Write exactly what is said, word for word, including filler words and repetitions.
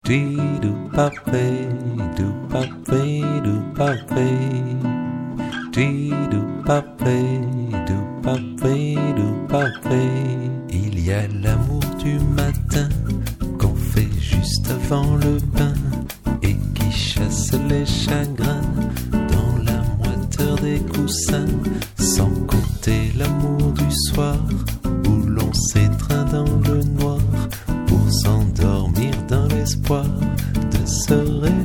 do papé, do papé, do papé, do papé, do papé, do papé. Il y a l'amour du matin qu'on fait juste avant le bain et qui chasse les chagrins dans la moiteur des coussins, sans compter l'amour du soir où l'on s'étreint dans le noir pour s'endormir dans l'espoir de se réveiller